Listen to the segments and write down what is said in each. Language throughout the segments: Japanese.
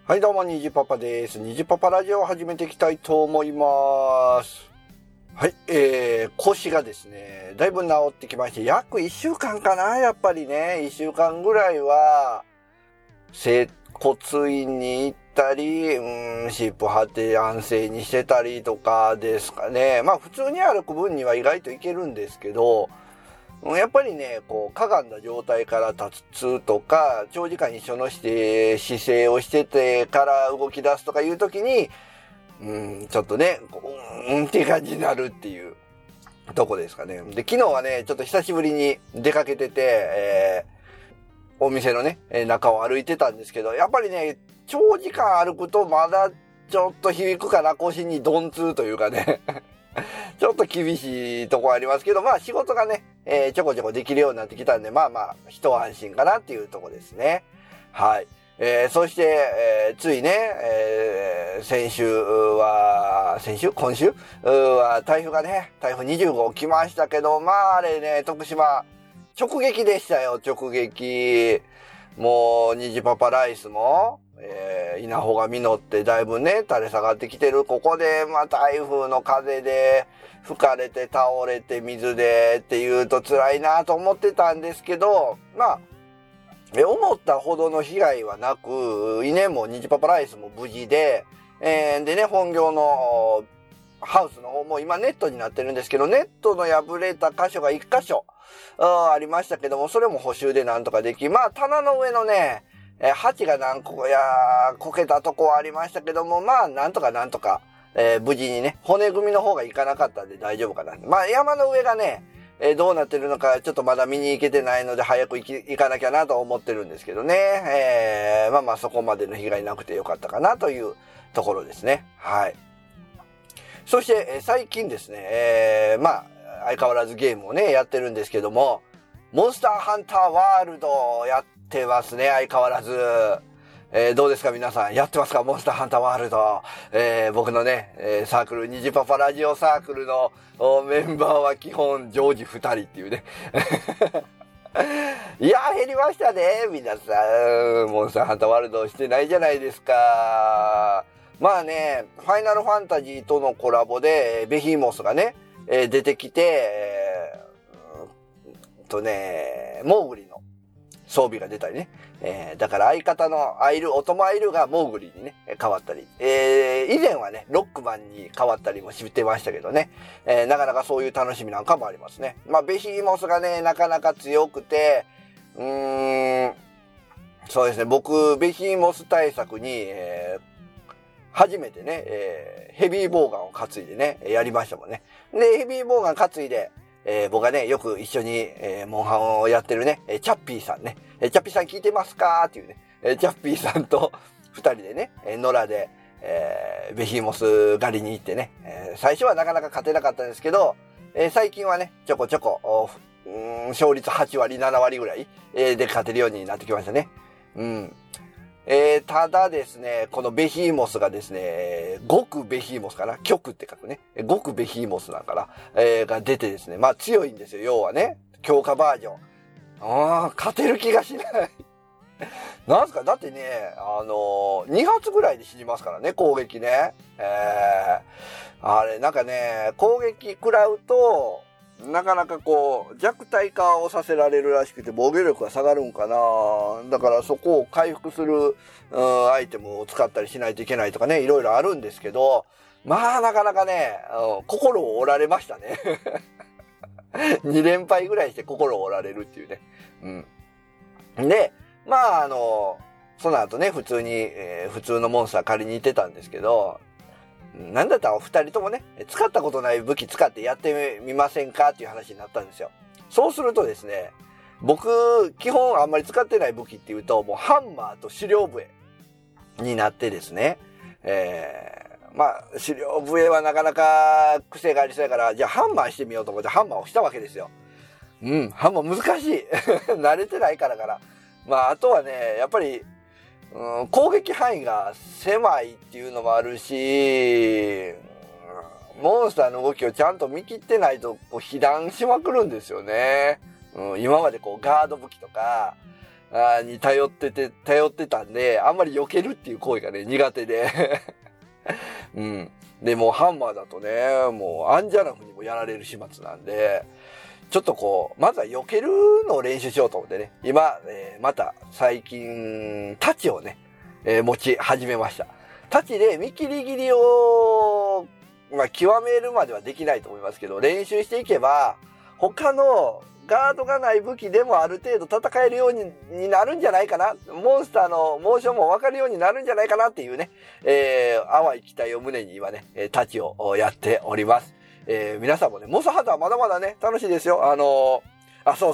はいどうも、にじパパです。にじパパラジオを始めていきたいと思います。はい、腰がですね、だいぶ治ってきまして、約1週間かな、やっぱりね、1週間ぐらいは、整骨院に行ったり、湿布貼って安静にしてたりとかですかね。まあ普通に歩く分には意外といけるんですけど、やっぱりね、こう、かがんだ状態から立つとか、長時間一緒の姿勢をしててから動き出すとかいうときに、ちょっとね、っていう感じになるっていうとこですかね。で、昨日はね、ちょっと久しぶりに出かけてて、お店のね、中を歩いてたんですけど、やっぱりね、長時間歩くとまだちょっと響くかな、腰に鈍痛というかね。ちょっと厳しいとこありますけど、まあ仕事がね、ちょこちょこできるようになってきたんで、まあまあ、一安心かなっていうとこですね。はい。そして、ついね、今週は台風20号来ましたけど、まああれね、徳島、直撃でしたよ、直撃。もう、虹パパライスも、稲穂が実ってだいぶね、垂れ下がってきてる。ここで、まあ台風の風で、吹かれて倒れて水でっていうと辛いなと思ってたんですけど、まあ、思ったほどの被害はなく、稲も虹パパライスも無事で、でね、本業のハウスの方も今ネットになってるんですけど、ネットの破れた箇所が1箇所ありましたけども、それも補修でなんとかでき、まあ棚の上のね、鉢が何個こけたとこはありましたけども、まあなんとか、無事にね、骨組みの方がいかなかったんで大丈夫かな。まあ山の上がね、どうなってるのかちょっとまだ見に行けてないので早く行かなきゃなと思ってるんですけどね。まあまあそこまでの被害なくてよかったかなというところですね。はい。そして、最近ですね、まあ相変わらずゲームをね、やってるんですけども、モンスターハンターワールドをやってますね、相変わらず。どうですか皆さん、やってますかモンスターハンターワールド。僕のね、サークル、虹パパラジオサークルのメンバーは基本常時2人っていうね。いや減りましたね、皆さん。モンスターハンターワールドしてないじゃないですか。まあね、ファイナルファンタジーとのコラボで、ベヒーモスがね、出てきて、モーグリの装備が出たりね。だから相方のオトマアイルがモーグリにね、変わったり。以前はね、ロックマンに変わったりもしてましたけどね。なかなかそういう楽しみなんかもありますね。まあ、ベヒーモスがね、なかなか強くて、そうですね、僕、ベヒーモス対策に、初めてね、ヘビーボウガンを担いでね、やりましたもんね。で、ヘビーボウガン担いで、僕がね、よく一緒に、モンハンをやってるね、チャッピーさんね。チャッピーさん聞いてますかっていうね、チャッピーさんと二人でね、野良で、ベヒーモス狩りに行ってね、最初はなかなか勝てなかったんですけど、最近はね、ちょこちょこ、勝率8割、7割ぐらい、で勝てるようになってきましたね。ただですね、このベヒーモスがですね、極ベヒーモスかな極って書くね。極ベヒーモスだから、が出てですね、まあ強いんですよ、要はね。強化バージョン。勝てる気がしない。なんすかだってね、2発ぐらいで死にますからね、攻撃ね。あれ、なんかね、攻撃食らうと、なかなかこう、弱体化をさせられるらしくて、防御力が下がるんかな。だからそこを回復する、アイテムを使ったりしないといけないとかね、いろいろあるんですけど、まあなかなかね、心を折られましたね。2連敗ぐらいして心を折られるっていうね。で、まあその後ね、普通に、普通のモンスター借りに行ってたんですけど、なんだったらお二人ともね、使ったことない武器使ってやってみませんかっていう話になったんですよ。そうするとですね、僕、基本あんまり使ってない武器っていうと、もうハンマーと狩猟笛になってですね、まあ、狩猟笛はなかなか癖がありそうやから、じゃあハンマーしてみようと思ってハンマーをしたわけですよ。ハンマー難しい。慣れてないから。まあ、あとはね、やっぱり、攻撃範囲が狭いっていうのもあるし、モンスターの動きをちゃんと見切ってないとこう被弾しまくるんですよね。今までこうガード武器とか、 に頼ってたんで、あんまり避けるっていう行為がね、苦手で。うん。で、もうハンマーだとね、もうアンジャラフにもやられる始末なんで、ちょっとこう、まずは避けるのを練習しようと思ってね、今、また最近、太刀をね、持ち始めました。太刀で見切り切りを、極めるまではできないと思いますけど、練習していけば、他のガードがない武器でもある程度戦えるようになるんじゃないかな。モンスターのモーションもわかるようになるんじゃないかなっていうね、淡い期待を胸に今ね、太刀をやっております。皆さんもね、モンスターハンターまだまだね、楽しいですよ。そう。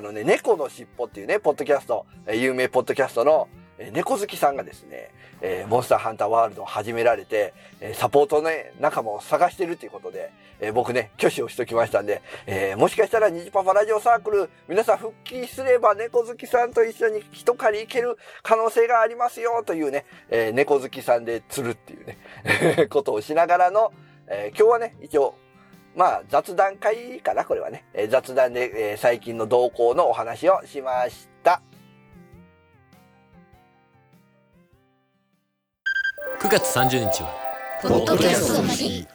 猫のしっぽっていうね、ポッドキャスト、有名ポッドキャストの、猫好きさんがですね、モンスターハンターワールドを始められて、サポートね、仲間を探してるということで、僕ね、挙手をしときましたんで、もしかしたらニジパパラジオサークル、皆さん復帰すれば猫好きさんと一緒に一狩り行ける可能性がありますよというね、猫好きさんで釣るっていうね、ことをしながらの、今日はね、一応、雑談会かな、これはね。雑談で、最近の動向のお話をしました。 9月30日はポッドキャストの日。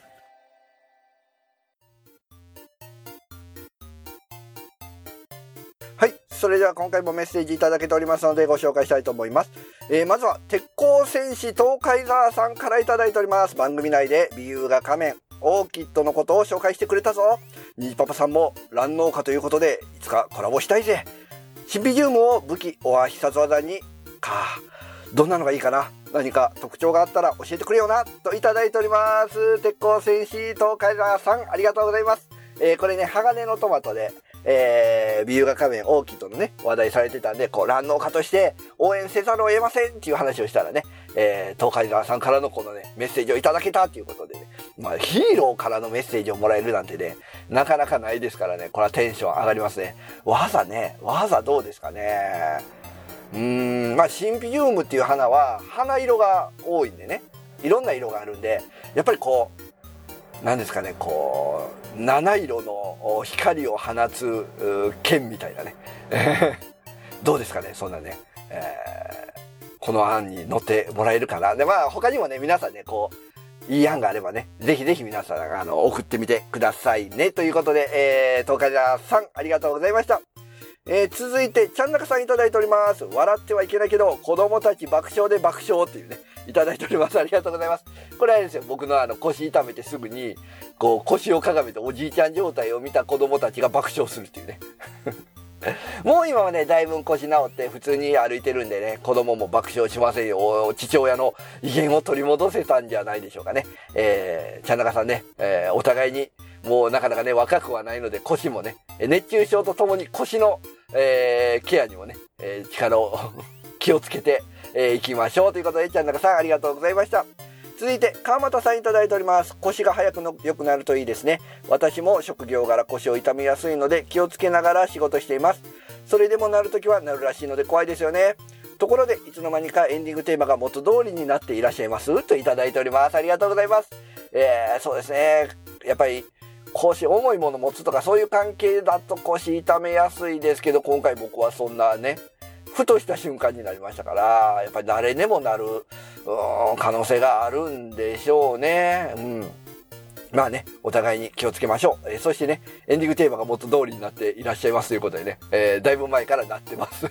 はい。それでは今回もメッセージいただけておりますのでご紹介したいと思います。まずは鉄鋼戦士東海沢さんからいただいております。番組内で美疣が仮面オーキッドのことを紹介してくれたぞ。ニジパパさんも乱農家ということでいつかコラボしたいぜ。シンビジウムを武器お必殺技にどんなのがいいかな。何か特徴があったら教えてくれよなといただいております。鉄鋼戦士東海沢さんありがとうございます。これね、鋼のトマトで美疣が仮面オーキッドのね話題されてたんで、乱農家として応援せざるを得ませんっていう話をしたらね、東海沢さんからのこのねメッセージをいただけたっていうことでね、ヒーローからのメッセージをもらえるなんてね、なかなかないですからね、これはテンション上がりますね。技どうですかね。シンビジウムっていう花は花色が多いんでね、いろんな色があるんで、やっぱりこうなんですかね、こう七色の光を放つ剣みたいなねどうですかね、そんなね、この案に乗ってもらえるかな。で他にもね、皆さんねこういい案があればね、ぜひぜひ皆さん送ってみてくださいねということで、東海沢さんありがとうございました。続いてちゃんなかさんいただいております。笑ってはいけないけど子供たち爆笑で爆笑っていうねいただいております。ありがとうございます。これはですよ、僕の腰痛めてすぐにこう腰をかがめておじいちゃん状態を見た子供たちが爆笑するっていうねもう今はねだいぶ腰治って普通に歩いてるんでね、子供も爆笑しませんよ。父親の威厳を取り戻せたんじゃないでしょうかね。ちゃんなかさんね、お互いにもうなかなかね若くはないので、腰もね熱中症とともに腰の、ケアにもね、力を気をつけていきましょうということで、ちゃんなかさんありがとうございました。続いて川又さんいただいております。腰が早く良くなるといいですね。私も職業柄腰を痛めやすいので気をつけながら仕事しています。それでもなるときはなるらしいので怖いですよね。ところでいつの間にかエンディングテーマが元通りになっていらっしゃいますといただいております。ありがとうございます。そうですね、やっぱり腰重いもの持つとかそういう関係だと腰痛めやすいですけど、今回僕はそんなねふとした瞬間になりましたから、やっぱり誰でもなる可能性があるんでしょうね。お互いに気をつけましょう。そしてね、エンディングテーマが元通りになっていらっしゃいますということでね、だいぶ前からなってます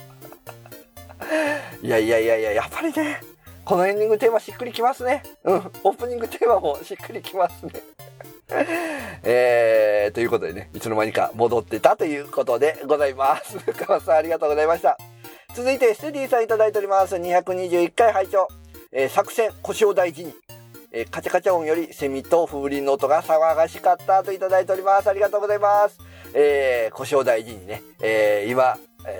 いや、やっぱりね、このエンディングテーマしっくりきますね。オープニングテーマもしっくりきますねということでね、いつの間にか戻ってたということでございます。川さんありがとうございました。続いてステディさんいただいております。221回拝聴。作戦腰を大事に、カチャカチャ音よりセミと風鈴の音が騒がしかったといただいております。ありがとうございます。腰を大事にね、今、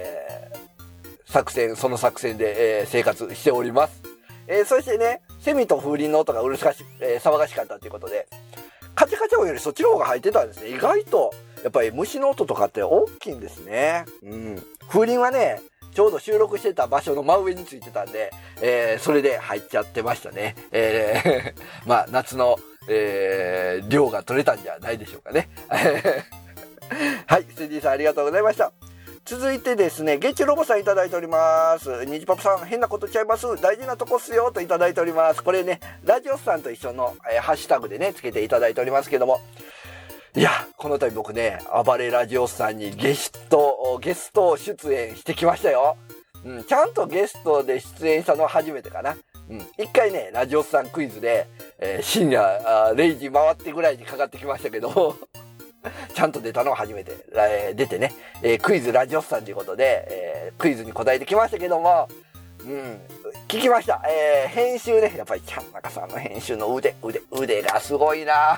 その作戦で、生活しております。そしてね、セミと風鈴の音が騒がしかったということで、カチャカチャ音よりそっちの方が入ってたんですね。意外とやっぱり虫の音とかって大きいんですね。風鈴はねちょうど収録してた場所の真上についてたんで、それで入っちゃってましたね。夏の、量が取れたんじゃないでしょうかね。はい、ステディさんありがとうございました。 続いてですね、ゲッチュロボさんいただいております。にじパパさん、変なことちゃいます。大事なとこっすよといただいております。これね、ラジオスさんと一緒の、ハッシュタグでね、つけていただいておりますけども。いや、この度僕ね、暴れラジオスさんにゲスト出演してきましたよ。ちゃんとゲストで出演したのは初めてかな。一回ね、ラジオスさんクイズで、深夜0時回ってぐらいにかかってきましたけど、ちゃんと出たのは初めて、出てね、クイズラジオスさんということで、クイズに答えてきましたけども、聞きました。編集ね、やっぱりちゃんなかさんの編集の腕がすごいな。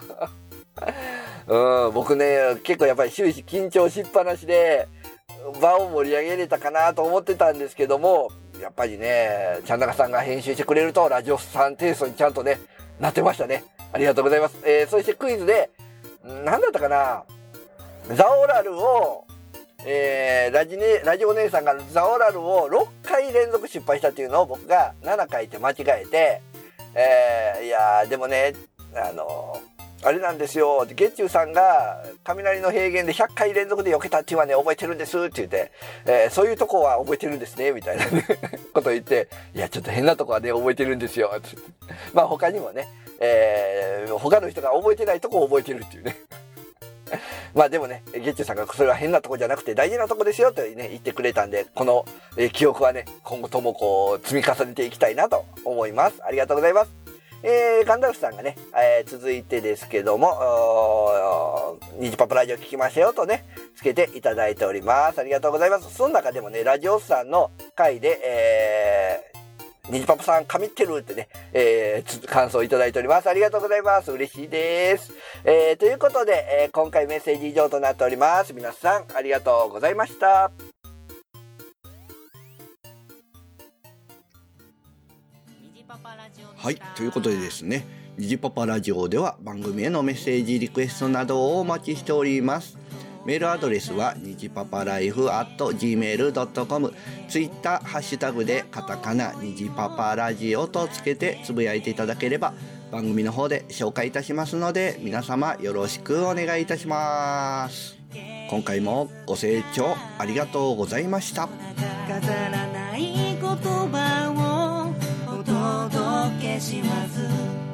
僕ね、結構やっぱり終始緊張しっぱなしで、場を盛り上げれたかなと思ってたんですけども、やっぱりね、ちゃんなかさんが編集してくれると、ラジオスさんテイストにちゃんとね、なってましたね。ありがとうございます。そしてクイズで、なんだったかな、ザオラルを、ラジオ姉さんがザオラルを6回連続失敗したっていうのを僕が7回って間違えて、いやーでもね、あれなんですよ、ゲッチューさんが雷の平原で100回連続で避けたっていうのはね、覚えてるんですって言って、そういうとこは覚えてるんですね、みたいな、ね、ことを言って、いや、ちょっと変なとこはね、覚えてるんですよ。まあ他にもね、他の人が覚えてないとこを覚えてるっていうね。まあでもね、ゲッチュさんがそれは変なとこじゃなくて大事なとこですよとね、言ってくれたんで、この、記憶はね、今後ともこう、積み重ねていきたいなと思います。ありがとうございます。ガンダルフさんがね、続いてですけども、ニジパパラジオ聞きましたよとね、つけていただいております。ありがとうございます。その中でもね、ラジオスさんの回で、ニジパパさん神ってるってね、感想いただいております。ありがとうございます。嬉しいです。ということで、今回メッセージ以上となっております。皆さんありがとうございました。はい、ということでですね、ニジパパラジオでは番組へのメッセージリクエストなどをお待ちしております。メールアドレスはにじパパライフ@gmail.com、 ツイッターハッシュタグでカタカナにじパパラジオとつけてつぶやいていただければ番組の方で紹介いたしますので、皆様よろしくお願いいたします。今回もご清聴ありがとうございました。 飾らない言葉をお届けします。